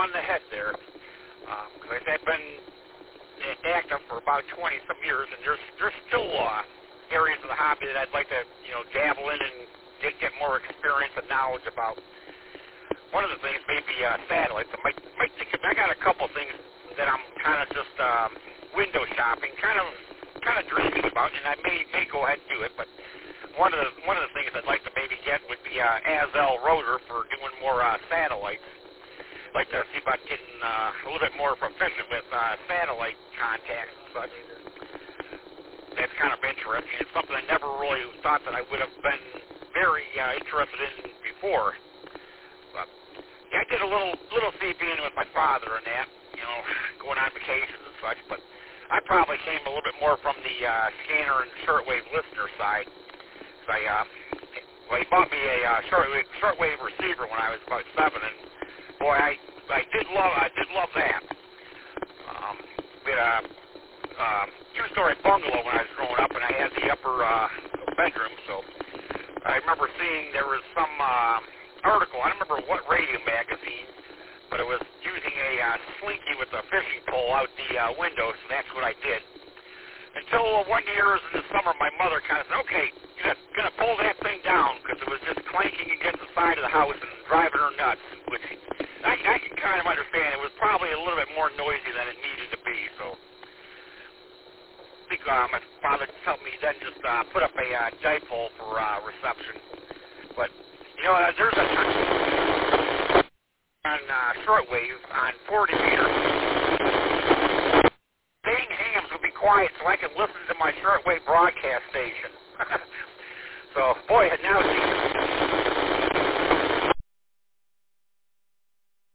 on the head there. Because I've been active for about 20-some years, and there's still areas of the hobby that I'd like to, dabble in and get more experience and knowledge about. One of the things may be satellites. I got a couple things that I'm kind of just window shopping, kind of dreaming about, and I may go ahead and do it. But one of the things I'd like to maybe get would be ASL rotor for doing more satellites. I'd like to see about getting a little bit more proficient with satellite contacts and such. That's kind of interesting. It's something I never really thought that I would have been very interested in before. But yeah, I did a little CBing with my father and that, going on vacations and such. But I probably came a little bit more from the scanner and shortwave listener side. He bought me a shortwave receiver when I was about 7, and boy, I did love that. We had a two-story bungalow when I was growing up, and I had the upper bedroom. So I remember seeing there was some article. I don't remember what radio magazine, but it was using a slinky with a fishing pole out the window. So that's what I did. Until one year in the summer, my mother kind of said, "Okay, you're gonna pull that thing down," because it was just clanking against the side of the house and driving her nuts. Which I can kind of understand. It was probably a little bit more noisy than it needed to be. So I think my father helped me then just put up a dipole for reception. But there's a on shortwave on 40 meters. Dang hams would be quiet so I could listen to my shortwave broadcast station. So, boy, now